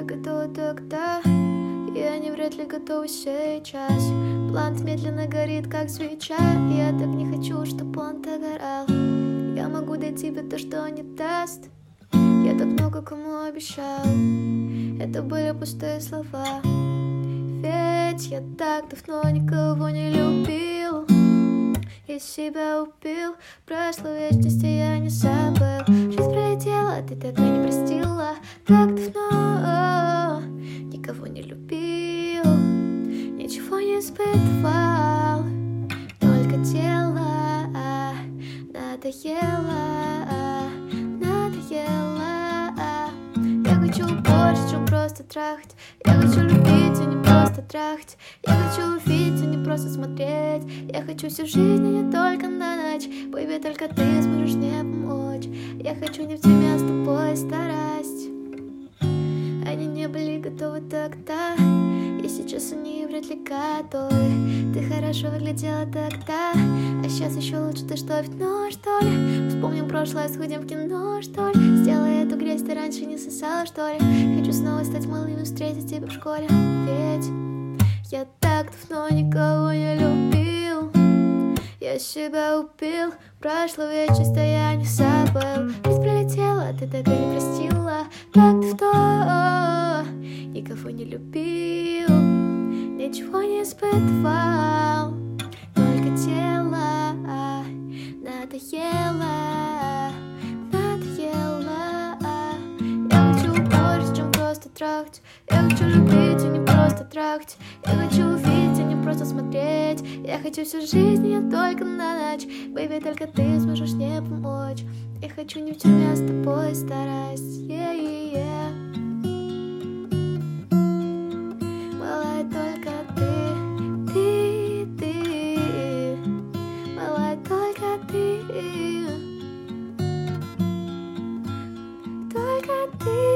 была готова тогда, и они вряд ли готовы сейчас. План медленно горит, как свеча, и я так не хочу, чтобы он догорал. Я могу дать тебе то, что он не даст. Я так много кому обещал. Это были пустые слова. Ведь я так давно никого не любил. Я себя убил, прошлой вечности я не забыл. Жизнь пролетела, ты так и не простила. Так давно никого не любил, ничего не испытывал, только тело надоело. Я хочу больше, чем просто трахать. Я хочу любить, а не просто трахать. Я хочу увидеть, а не просто смотреть. Я хочу всю жизнь, а не только на ночь. Baby, только ты сможешь мне помочь. Я хочу не в тебе, а с тобой страсть. Они не были готовы тогда, и сейчас они вряд ли готовы. Ты хорошо выглядела тогда, а сейчас еще лучше. Ты что, вино, что ли? Вспомним прошлое, сходим в кино, что ли? Сделай эту грязь, ты раньше не сосала, что ли? Хочу снова стать малым и встретить тебя в школе. Ведь я так давно никого не любил. Я себя убил, прошлую вечность, а я не забыл. Жизнь пролетела, ты так и не простила. Так давно никого не любил, ничего не испытывал, только тело надоело. Я хочу больше, чем просто трахать. Я хочу любить, а не просто трахать. Я хочу увидеть, а не просто смотреть. Я хочу всю жизнь, а не только на ночь. Baby, только ты сможешь мне помочь. Я хочу не в тюрьме, а с тобой страсть. Малая, только ты. Малая, только ты. Только ты.